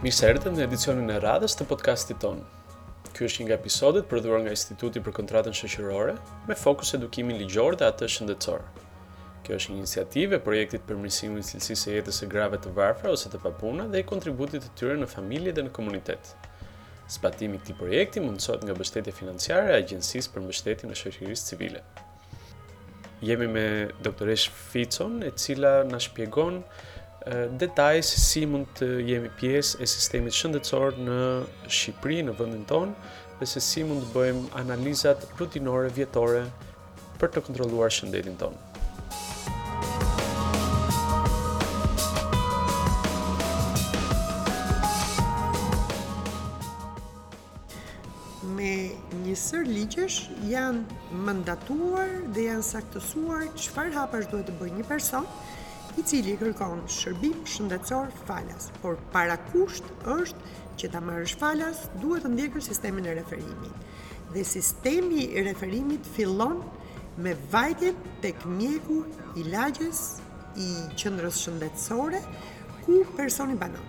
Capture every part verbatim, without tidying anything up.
Mirë se erdhët në edicionin e radhës të podcastit tonë. Ky është një nga episodet prodhuar nga Instituti për Kontratën Shoqërore, me fokus edukimin ligjor dhe atë shëndetësor. Kjo është një iniciativë e projektit përmirësimi i cilësisë së jetës së grave të varfra ose të papuna dhe i kontributit të tyre në familje dhe në komunitet. Zbatimi i këtij projekti mundësohet nga mbështetja financiare e Agjencisë për Mbështetjen e Shoqërisë Civile. Jemi me doktoresh Ficon, e cila na shpjegon detaj se si mund të jemi pjesë e sistemit shëndetësor në Shqipëri, në vendin tonë, dhe se si mund të bëjmë analizat rutinore vjetore për të kontrolluar shëndetin tonë. Me një sër ligjesh janë mandatuar dhe janë saktësuar çfarë hapash duhet të bëjë një person i cili kërkon shërbim shëndetësor falas, por parakusht është që ta marrësh falas duhet të ndjekësh sistemin e referimit. Dhe sistemi i referimit fillon me vajtjen tek mjeku i lagjes i qendrës shëndetësore ku personi banon.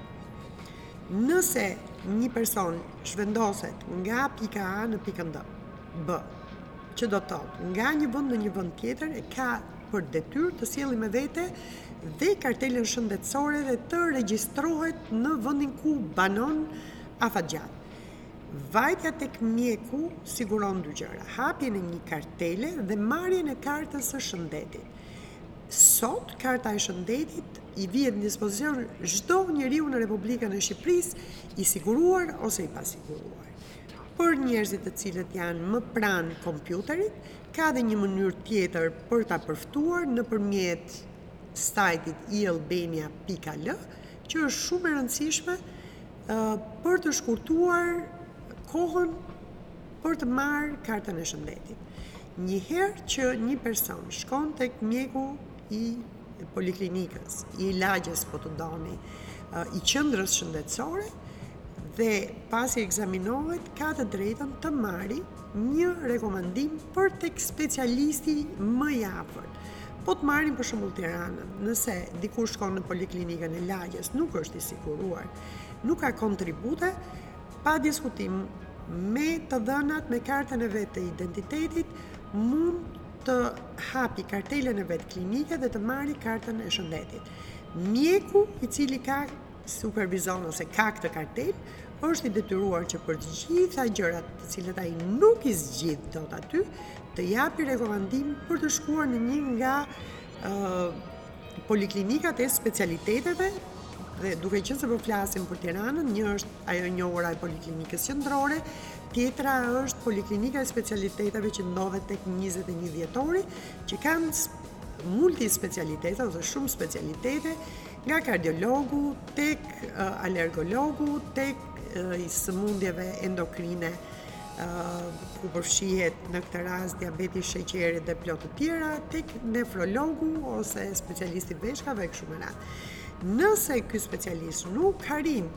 Nëse një person zhvendoset nga pika A në pikën B, që do të thotë nga një vend në një vend tjetër, e ka për detyrë të sjellë me vete dhe kartelën shëndetësore dhe të regjistrohet në vendin ku banon afatgjatë. Vajtja tek mjeku siguron dy gjëra: hapjen e një kartele dhe marrjen e kartës së shëndetit. Sot karta e shëndetit i vihet në dispozicion çdo njeriu në Republikën e Shqipërisë, i siguruar ose i pasiguruar. Për njerëzit të cilët janë më pranë kompjuterit, ka dhe një mënyrë tjetër për ta përftuar nëpërmjet sajtit i albania pikë al, që është shumë e rëndësishme uh, për të shkurtuar kohën për të marrë kartën e shëndetit. Një herë që një person shkon tek mjeku i poliklinikës, i lagjes po të doni, uh, i qendrës shëndetësore, dhe pasi ekzaminohet, ka të drejtën të marrë një rekomandim për tek specialisti më i afërt. Po të marrin për shembull Tiranën, nëse dikush shkon në poliklinikën e lagjes, nuk është i siguruar, nuk ka kontribute, pa diskutim me të dhënat, me kartën e vet të identitetit, mund të hapi kartelën e vet klinike dhe të marrë kartën e shëndetit. Mjeku i cili ka supervizon ose ka këtë kartel, është i detyruar që për të gjitha gjërat të cilat ai nuk i zgjidh dot aty, të japi rekomandim për të shkuar në një nga uh, poliklinikat e specialiteteve, dhe duke qenë se po flasim për Tiranën, një është ajo e njohura e poliklinikës qendrore, tjetra është poliklinika e specialiteteve që ndodhet tek njëzet e një dhjetori, që kanë multispecialitete ose shumë specialitete, nga kardiologu tek uh, alergologu, tek uh, i sëmundjeve endokrine, uh, ku përfshihet në këtë rast diabeti, sheqerit dhe plot të tjera, tek nefrologu ose specialisti i veshkave e kështu me radhë. Nëse ky specialist nuk arrin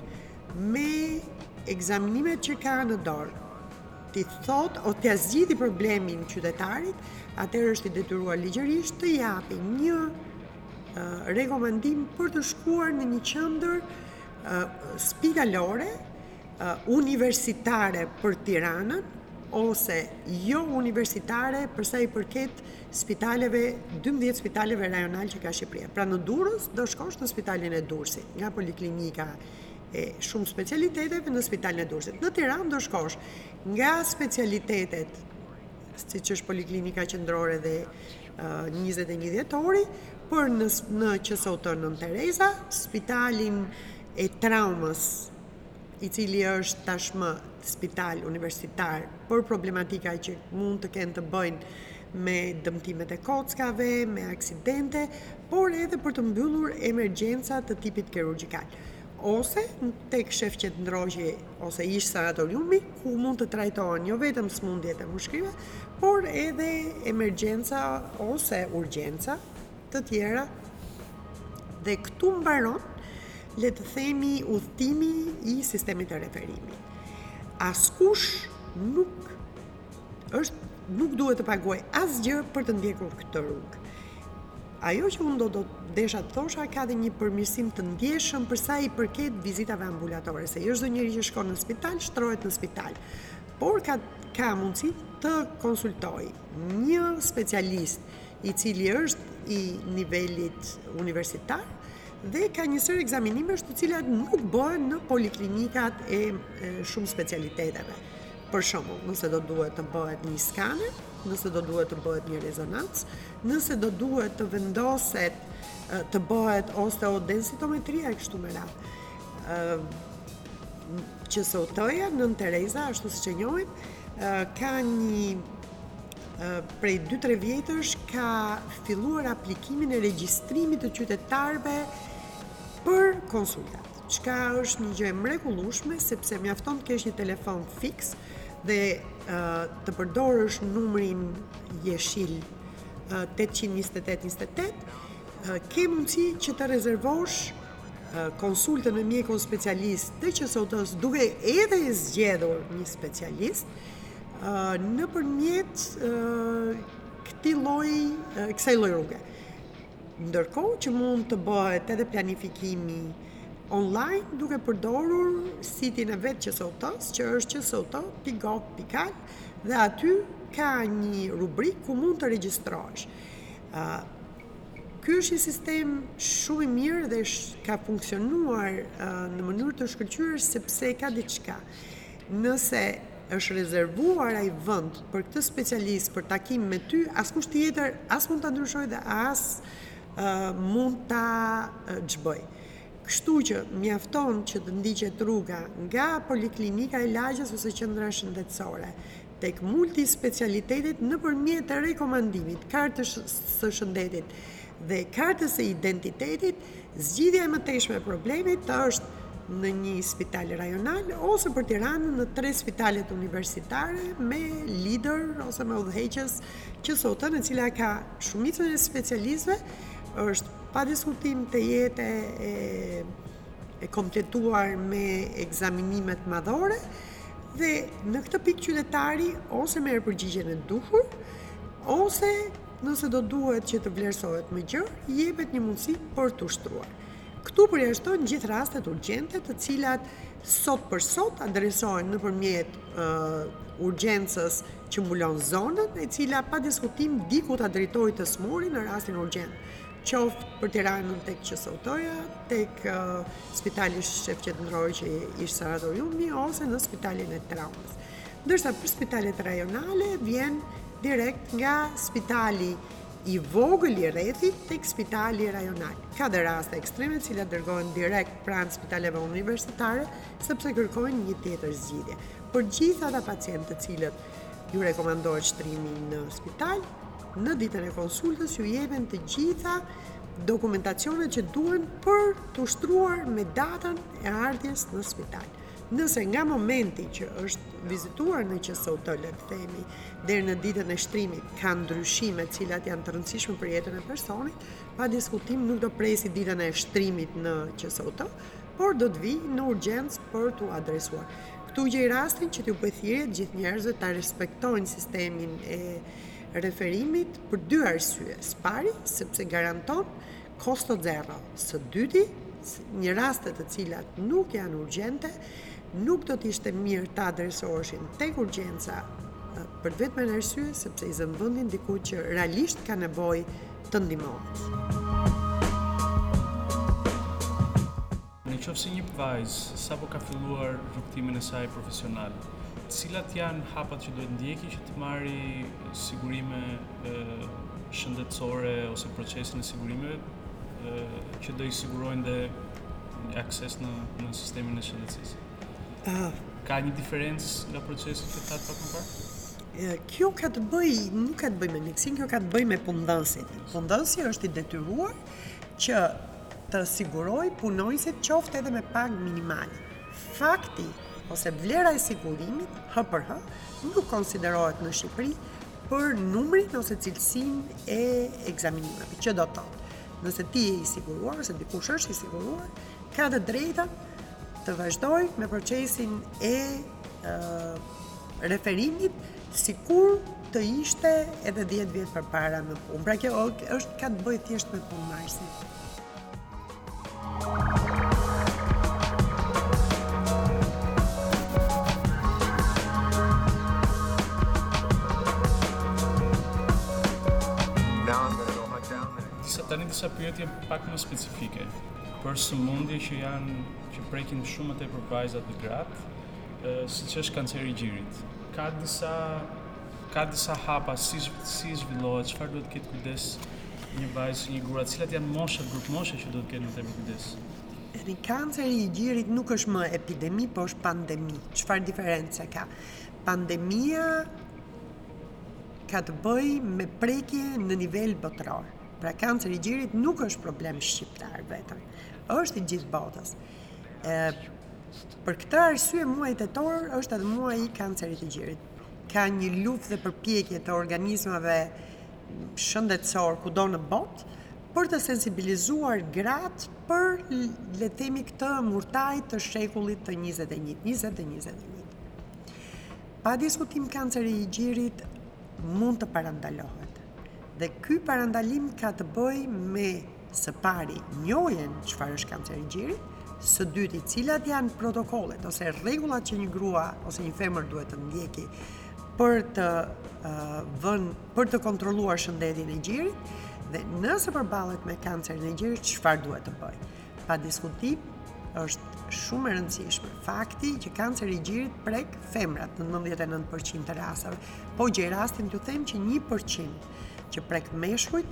me ekzaminimet që ka në dorë, ti thot o t'ia zgjidhi problemin qytetarit, atëherë është i detyruar ligjërisht të japi një Uh, rekomandim për të shkuar në një qendër uh, spitalore, uh, universitare për Tiranën, ose jo universitare për sa i përket spitaleve, dymbëdhjetë spitaleve rajonal që ka Shqipëria. Pra në Durrës do shkosh në spitalin e Durrësit, nga poliklinika e shumë specialiteteve në spitalin e Durrësit. Në Tiranë do shkosh nga specialitetet, siç është poliklinika qendrore dhe uh, njëzet e një dhjetori, për në, në Q S O T Nën Tereza, spitalin e traumës, i cili është tashmë spital universitar për problematika që mund të kenë të bëjnë me dëmtimet e kockave, me aksidente, por edhe për të mbyllur emergjenca të tipit kirurgjikal. Ose tek shef qendrore ose ish sanatoriumi, ku mund të trajtohen jo vetëm sëmundjet e mushkive, por edhe emergjenca ose urgjenca të tjera. Dhe këtu mbaron, le të themi, udhëtimi i sistemit të referimit. Askush nuk është nuk duhet të paguaj asgjë për të ndjekur këtë rrugë. ajo që unë do do desha të thosha ka dhe një përmirësim të ndjeshëm për sa i përket vizitave ambulatore, se jo çdo njeri që shkon në spital shtrohet në spital, por ka ka mundësi të konsultoj një specialist i cili është i nivelit universitar dhe ka një sër ekzaminimesh të cilat nuk bëhen në poliklinikat e, e shumë specialiteteve. Për shembull, nëse do duhet të bëhet një skaner, nëse do duhet të bëhet një rezonancë, nëse do duhet të vendoset të bëhet osteodensitometria e kështu me radhë. Q S O T-ja Nën Tereza, ashtu siç e njohim, ka një prej dy tre vjetësh ka filluar aplikimin e regjistrimit të qytetarëve për konsultat. Çka është një gjë e mrekullueshme sepse mjafton të kesh një telefon fiks dhe uh, të përdorësh numrin jeshil uh, tetë njëzet e tetë njëzet e tetë, uh, ke mundësi që të rezervosh uh, konsultën me mjekun specialist të Q S O T-s duke edhe zgjedhur një specialist uh, nëpërmjet uh, këtij lloji uh, kësaj lloj rruge. Ndërkohë që mund të bëhet edhe planifikimi online duke përdorur sitin e vet Q S O T-s, që është q s o t pikë gov pikë al dhe aty ka një rubrik ku mund të regjistrohesh. Uh, ky është një sistem shumë i mirë dhe sh, ka funksionuar uh, në mënyrë të shkëlqyer sepse ka diçka. Nëse është rezervuar ai vend për këtë specialist për takim me ty, askush tjetër as mund ta ndryshojë dhe as uh, mund ta uh, xhboj. Kështu që mjafton që të ndiqet rruga nga poliklinika e lagjes ose qendra shëndetësore tek multispecialitetet nëpërmjet rekomandimit, kartës së shëndetit dhe kartës së identitetit, zgjidhja e mëtejshme e problemit është në një spital rajonal ose për Tiranën në tre spitalet universitare me lider ose me udhëheqës Q S O T, në cila ka shumicën e specialistëve, është pa diskutim të jetë e, e kompletuar me ekzaminimet madhore dhe në këtë pikë qytetari ose merr përgjigjen e duhur ose nëse do duhet që të vlerësohet më gjerë, jepet një mundësi për të ushtruar. Këtu përjashtojnë gjithë rastet urgjente të cilat sot për sot adresohen nëpërmjet uh, urgjencës që mbulon zonën, e cila pa diskutim diku ta drejtojë të smorin në rastin urgjent. Qoftë për Tiranën tek Q S O T-ja, tek uh, Spitali Shef Qendror që ishte sanatoriumi ose në Spitalin e Traumës. Ndërsa për spitalet rajonale vjen direkt nga spitali i vogël i rrethit tek spitali rajonal. Ka dhe raste ekstreme të cilat dërgohen direkt pranë spitaleve universitare sepse kërkojnë një tjetër zgjidhje. Për gjithë ata pacientë të cilët ju rekomandohet shtrimi në spital, në ditën e konsultës ju jepen të gjitha dokumentacionet që duhen për të ushtruar me datën e ardhjes në spital. Nëse nga momenti që është vizituar në Q S O T, le të themi, deri në ditën e shtrimit ka ndryshime të cilat janë të rëndësishme për jetën e personit, pa diskutim nuk do presi ditën e shtrimit në Q S O T, por do të vijë në urgjencë për t'u adresuar. Këtu gjej rastin që t'ju pëthirjet gjithë njerëzve ta respektojnë sistemin e referimit për dy arsye. Pari, sepse garanton costo zero. Së dyti, një raste të cilat nuk janë urgjente, nuk do t'ishte mirë të adresoheshin tek urgjenca për vetëm arsye sepse i zën vendin diku që realisht ka nevojë të ndihmohet. Në qoftë se një vajzë sapo ka filluar rrugtimin e saj profesional, cilat janë hapat që duhet ndjeki që të marrë sigurime e, shëndetësore ose procesin e sigurimeve e, që do i sigurojnë dhe akses në, në sistemin e shëndetësisë? Uh, ka një diferencë nga procesi që ta pak më parë? Kjo ka të bëj, nuk ka të bëj me mjekësinë, kjo ka të bëj me punëdhënësit. Punëdhënësi është i detyruar që të sigurojë punonjësit qoftë edhe me pagë minimale. Fakti ose vlera e sigurimit, H për H, nuk konsiderohet në Shqipëri për numrin ose cilësinë e ekzaminimeve. Që do të thotë, nëse ti je i siguruar ose dikush është i siguruar, ka të drejtën të vazhdoj me procesin e uh, referimit sikur të ishte edhe dhjetë vjet përpara në punë. Pra kjo është ka të bëjë thjesht me punëmarrësin. Tani disa pyetje pak më specifike për sëmundje që janë që prekin shumë të tepër vajzat dhe gratë, siç është kanceri i gjirit. Ka disa ka disa hapa si si zhvillohet, çfarë duhet të ketë kujdes një vajzë, një grua, cilat janë moshat, grup moshe që duhet të ketë më tepër kujdes. Edhe kanceri i gjirit nuk është më epidemi, po është pandemi. Çfarë diferencë ka? Pandemia ka të bëjë me prekje në nivel botror. Pra kanceri i gjirit nuk është problem shqiptar vetëm, është i gjithë botës. E, për këtë arsye muaji tetor është edhe muaji i kancerit të gjirit. Ka një luftë dhe përpjekje të organizmave shëndetësor kudo në botë për të sensibilizuar gratë për, le të themi, këtë murtaj të shekullit të njëzet e njëjtë, njëzet e njëzet e njëjtë. Pa diskutim kanceri i gjirit mund të parandalohet. Dhe ky parandalim ka të bëjë me së pari njohjen çfarë është kanceri i gjirit, së dyti cilat janë protokollet ose rregullat që një grua ose një femër duhet të ndjeki për të uh, vënë për të kontrolluar shëndetin e gjirit dhe nëse përballet me kancerin e gjirit çfarë duhet të bëjë. Pa diskutim është shumë e rëndësishme fakti që kanceri i gjirit prek femrat në nëntëdhjetë e nëntë përqind të rasteve, po gjej rastin t'ju them që një përqind që prek meshkujt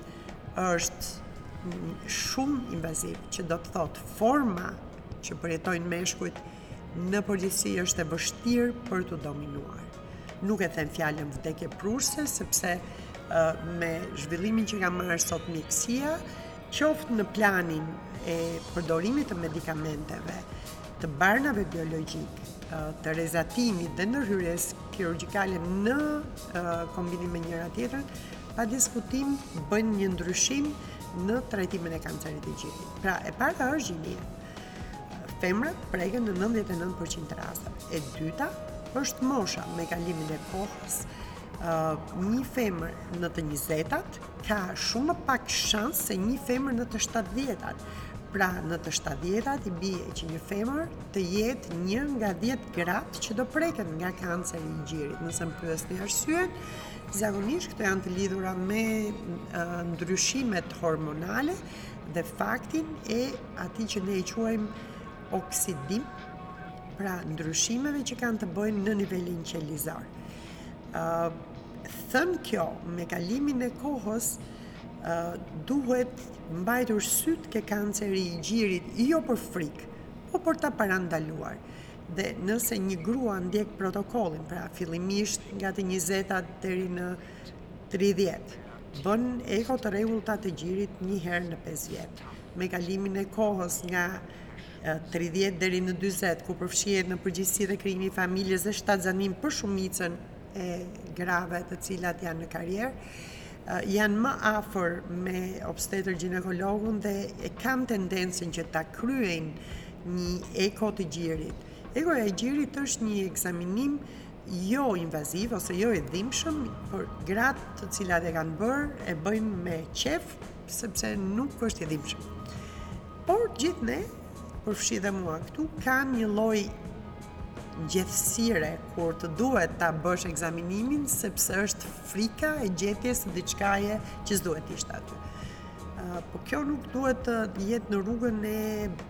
është shumë invaziv, që do të thotë forma që përjetojnë meshkujt në përgjithësi është e vështirë për të dominuar. Nuk e them fjalën vdekje prurse, sepse uh, me zhvillimin që ka marrë sot mjekësia, qoftë në planin e përdorimit të medikamenteve, të barnave biologjik, uh, të rezatimit dhe ndërhyrjes kirurgjikale në uh, kombinim me njëra tjetrën, pa diskutim bëjnë një ndryshim në trajtimin e kancerit të gjirit. Pra, e para është gjinia. Femrat preken në nëntëdhjetë e nëntë përqind të rasteve. E dyta është mosha, me kalimin e kohës. Uh, një femër në të njëzetat ka shumë pak shans se një femër në të shtatëdhjetat. Pra, në të shtatëdhjetat i bie që një femër të jetë një nga dhjetë gratë që do preken nga kanceri i gjirit. Nëse më pyesni arsyen, zakonisht këto janë të lidhura me uh, ndryshimet hormonale dhe faktin e atij që ne e quajmë oksidim, pra ndryshimeve që kanë të bëjnë në nivelin qelizor. Uh, thënë kjo, me kalimin e kohës, uh, duhet mbajtur syt ke kanceri i gjirit, jo për frikë, po për ta parandaluar. Dhe nëse një grua ndjek protokollin, pra fillimisht nga të njëzetat deri në tridhjetë, bën eko të rregullta të gjirit një herë në pesë vjet. Me kalimin e kohës nga tridhjetë deri në dyzet, ku përfshihet në përgjithësi dhe krijimi i familjes dhe shtatzanim për shumicën e grave të cilat janë në karrierë, janë më afër me obstetër ginekologun dhe e kanë tendencën që ta kryejnë një eko të gjirit. Ekoja e gjirit është një ekzaminim jo invaziv ose jo i dhimbshëm, por gratë të cilat e kanë bërë e bëjnë me qef, sepse nuk është i dhimbshëm. Por gjithë ne, përfshi dhe mua këtu, kanë një lloj gjethësire kur të duhet ta bësh ekzaminimin, sepse është frika e gjetjes së diçkaje që s'duhet ishte aty. Uh, po kjo nuk duhet të jetë në rrugën e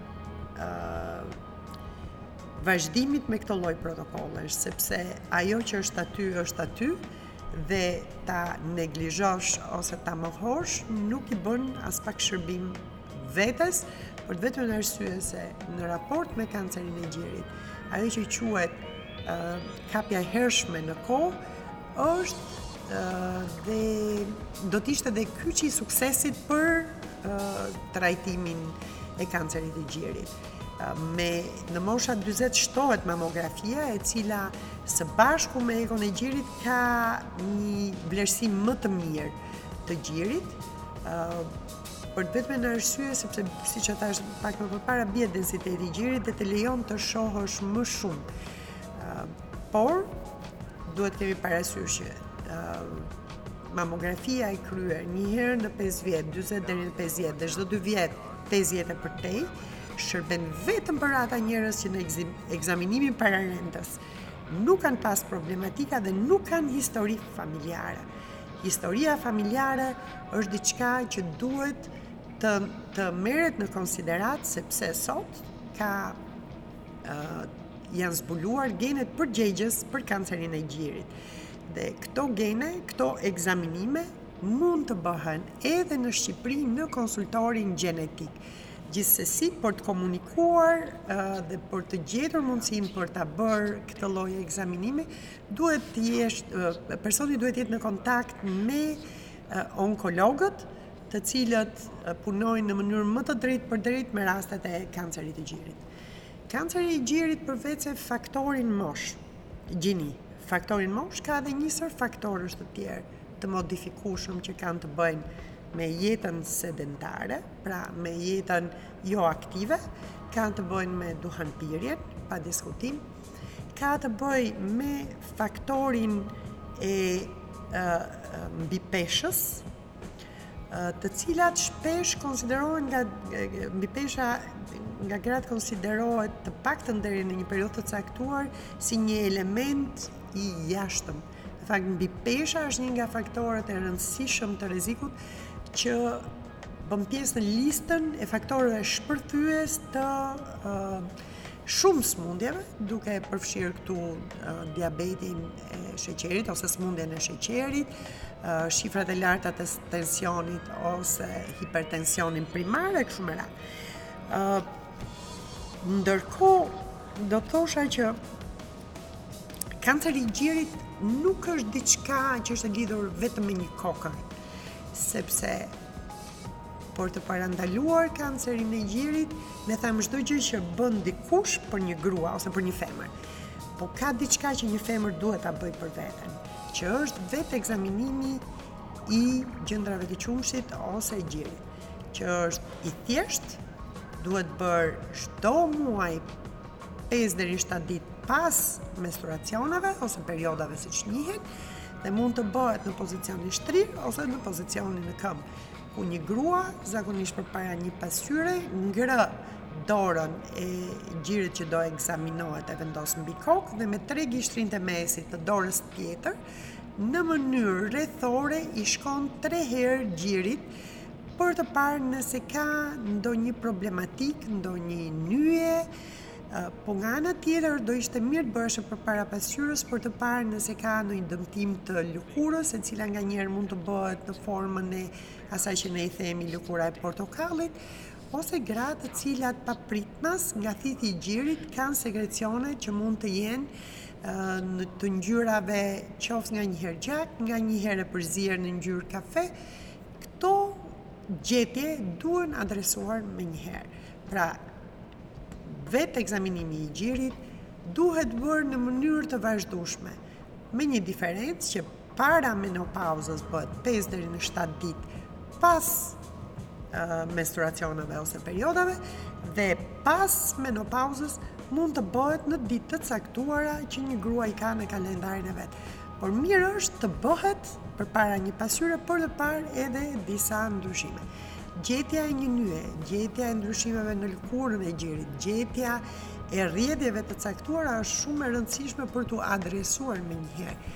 uh, vazhdimit me këtë lloj protokollesh, sepse ajo që është aty është aty dhe ta neglizhosh ose ta mohosh nuk i bën as pak shërbim vetes, për vetëm arsye se në raport me kancerin e gjirit, ajo që quhet uh, kapja e hershme në kohë është uh, dhe do të ishte dhe kyçi i suksesit për uh, trajtimin e kancerit të gjirit. Me, në mosha dyzet shtohet mamografia, e cila së bashku me ekon e gjirit ka një vlerësim më të mirë të gjirit, uh, për vetëm në arsye sepse siç e thash pak më përpara bie densiteti i gjirit dhe të lejon të shohësh më shumë. Uh, por duhet kemi parasysh që uh, mamografia e kryer një herë në pesë vjet, dyzet deri në pesë vjet, dhe çdo dy vjet, pesë vjet e përtej, shërben vetëm për ata njerëz që në ekzaminimin pararendës nuk kanë pas problematika dhe nuk kanë histori familjare. Historia familjare është diçka që duhet të, të merret në konsiderat, sepse sot ka uh, janë zbuluar genet përgjegjës për kancerin e gjirit. Dhe këto gene, këto ekzaminime mund të bëhen edhe në Shqipëri në konsultorin gjenetik. Gjithsesi, për të komunikuar uh, dhe për të gjetur mundësinë për ta bërë këtë lloj ekzaminimi, duhet të jesh uh, personi duhet jetë në kontakt me uh, onkologët, të cilët uh, punojnë në mënyrë më të drejtë për drejtë me rastet e kancerit të gjirit. Kanceri i gjirit përveç se faktorin mosh, gjini, faktorin mosh ka edhe një sër faktorësh të tjerë të modifikueshëm që kanë të bëjnë me jetën sedentare, pra me jetën jo aktive, kanë të bëjnë me duhanpirjen, pa diskutim, ka të bëjë me faktorin e uh, mbipeshës, uh, të cilat shpesh konsiderohen nga mbipesha nga gratë konsiderohet të paktën deri në një periudhë të caktuar si një element i jashtëm. Në fakt, mbipesha është një nga faktorët e rëndësishëm të rrezikut që bën pjesë në listën e faktorëve shpërthyes të uh, shumë smundjeve, duke përfshirë këtu uh, diabetin e sheqerit ose smundjen e sheqerit, uh, shifrat e larta të tensionit ose hipertensionin primar e kështu me radhë. Uh, ndërkohë, do të thosha që kanceri i gjirit nuk është diçka që është lidhur vetëm me një kokër, sepse por të parandaluar kancerin e gjirit, ne them çdo gjë që bën dikush për një grua ose për një femër. Po ka diçka që një femër duhet ta bëjë për veten, që është vetë ekzaminimi i gjendrave të qumshit ose i gjirit, që është i thjeshtë, duhet bërë çdo muaj pesë deri në shtatë ditë pas menstruacioneve ose periodave siç njihen, dhe mund të bëhet në pozicionin shtrirë ose në pozicionin në këmbë, ku një grua zakonisht përpara një pasqyre ngrë dorën e gjirit që do ekzaminohet e vendos mbi kokë dhe me tre gishtrinë të mesit të dorës tjetër, në mënyrë rrethore i shkon tre herë gjirit për të parë nëse ka ndonjë problematik, ndonjë nyje. Po nga ana tjetër do ishte mirë të bëheshe përpara pasqyrës për të parë nëse ka ndonjë dëmtim të lëkurës, e cila nganjëherë mund të bëhet në formën e asaj që ne i themi lëkura e portokallit, ose gratë të cilat papritmas nga thithi i gjirit kanë sekrecione që mund të jenë uh, në të ngjyrave qoftë nga një herë gjak, nga një herë e përzierë në ngjyrë kafe. Këto gjetje duhen adresuar menjëherë. Pra, vetë ekzaminimi i gjirit duhet bërë në mënyrë të vazhdueshme, me një diferencë që para menopauzës bëhet pesë deri në shtatë ditë pas uh, menstruacioneve ose periodave, dhe pas menopauzës mund të bëhet në ditë të caktuara që një grua i ka në kalendarin e vet. Por mirë është të bëhet përpara një pasqyre për të parë edhe disa ndryshime. Gjetja e një nyje, gjetja e ndryshimeve në lëkurën e gjirit, gjetja e rrjedhjeve të caktuara është shumë e rëndësishme për t'u adresuar menjëherë.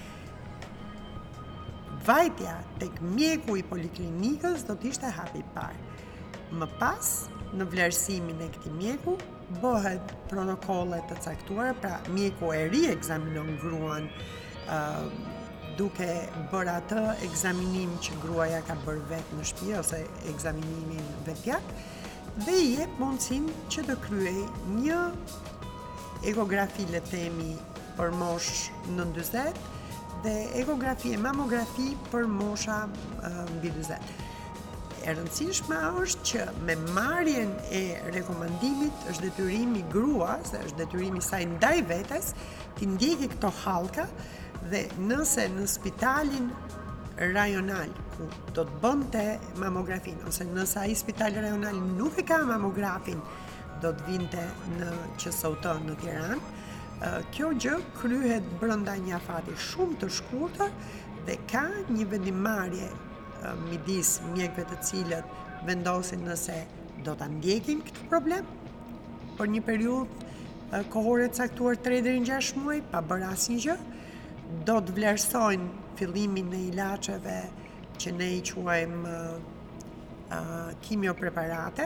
Vajtja tek mjeku i poliklinikës do të ishte hapi i parë. Më pas, në vlerësimin e këtij mjeku, bëhet protokolle të caktuara, pra mjeku e ri ekzaminon gruan uh, duke bërë atë ekzaminim që gruaja ka bërë vetë në shtëpi ose ekzaminimin vetjak, dhe i jep mundësinë që të kryej një ekografi, le të themi, për moshë nën dyzet dhe ekografi e mamografi për mosha uh, mbi dyzet. E rëndësishme është që me marrjen e rekomandimit është detyrimi i gruas, është detyrimi i saj ndaj vetes, të ndjekë këto hallka. Dhe nëse në spitalin rajonal ku do të bënte mamografin, ose nëse ai spital rajonal nuk e ka mamografin, do të vinte në Q S O T në Tiranë, Kjo gjë kryhet brenda një afati shumë të shkurtër dhe ka një vendimmarrje midis mjekëve të cilët vendosin nëse do ta ndjekin këtë problem për një periudhë kohore të caktuar tre deri në gjashtë muaj pa bërë asnjë gjë, do të vlerësojnë fillimin e ilaçeve që ne i quajmë uh, kimiopreparate,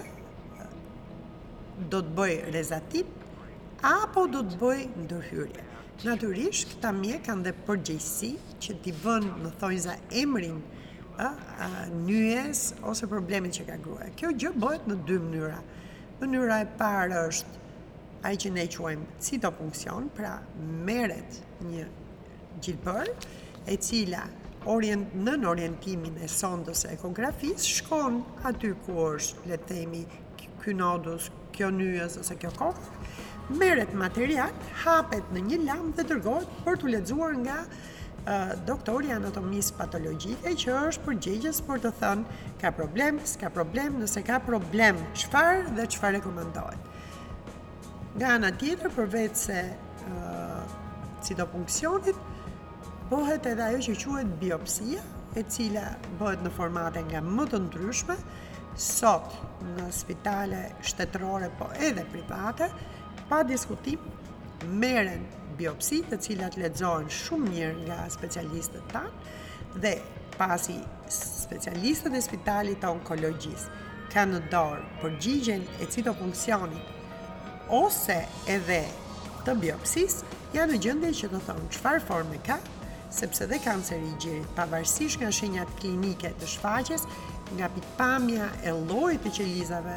do të bëj rezatim apo do të bëj ndërhyrje. Natyrisht, këta mjek kanë dhe përgjegjësi që t'i vënë në thonjza emrin a, a, nyjes ose problemit që ka gruaja. Kjo gjë bëhet në dy mënyra. Mënyra e parë është ai që ne quajmë citopunksion, pra merret një gjilpër e cila orient, nën orientimin e sondës e ekografisë shkon aty ku është, le të themi, ky nodus, kjo nyjes ose kjo kokë, merret material, hapet në një lam dhe dërgohet për t'u lexuar nga uh, doktori anatomisë patologjike që është përgjegjës për të thënë ka problem, s'ka problem, nëse ka problem, çfarë dhe çfarë rekomandohet. Nga ana tjetër, përveç se uh, citopunksionit, bëhet edhe ajo që quhet biopsia, e cila bëhet në formate nga më të ndryshme, sot në spitale shtetërore po edhe private, pa diskutim merren biopsi të cilat lexohen shumë mirë nga specialistët tanë dhe pasi specialistët e spitalit të onkologjisë kanë në dorë përgjigjen e citopunksionit ose edhe të biopsisë, janë në gjendje që të thonë çfarë forme ka, sepse dhe kanceri i gjirit, pavarësisht nga shenjat klinike të shfaqjes, nga pikpamja e llojit të qelizave,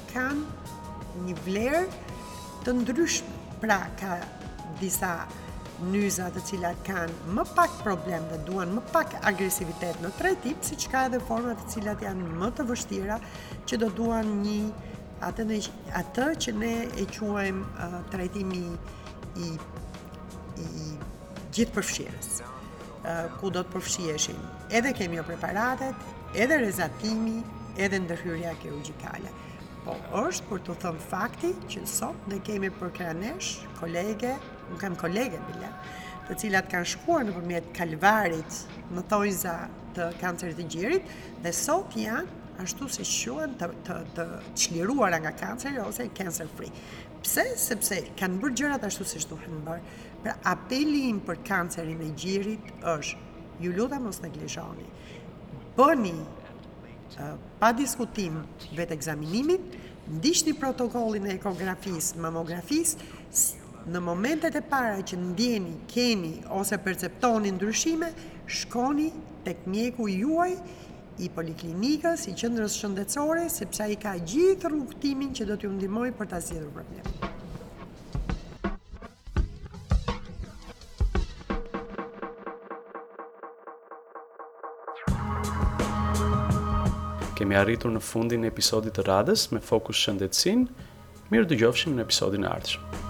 kanë një vlerë të ndryshme. Pra, ka disa nyza të cilat kanë më pak problem dhe duan më pak agresivitet në trajtim, siç ka edhe forma të cilat janë më të vështira, që do duan një atë, ne, atë që ne e quajmë uh, trajtimi i, i gjithë përfshirës, uh, ku do të përfshiheshin edhe kemiopreparatet, edhe rezatimi, edhe ndërhyrja kirurgjikale. Po është për të thënë fakti që sot ne kemi përkrah nesh kolege, unë kam kolege bile, të cilat kanë shkuar nëpërmjet kalvarit në thonjza të kancerit të gjirit dhe sot janë ashtu si quhen të, të, të çliruara nga kanceri ose cancer free. Pse? Sepse kanë bërë gjërat ashtu siç duhen bërë. Pra apeli im për kancerin e gjirit është ju lutem mos neglizhoni. Bëni uh, pa diskutim vetë ekzaminimin, ndiqni protokollin e ekografisë, mamografisë, në momentet e para që ndjeni, keni ose perceptoni ndryshime, shkoni tek mjeku juaj i poliklinikës, i qendrës shëndetësore, sepse ai ka gjithë rrugtimin që do t'ju ndihmojë për ta zgjidhur problemin. Kemi arritur në fundin e episodit të radhës me fokus shëndetësinë. Mirë dëgjofshim në episodin e ardhshëm.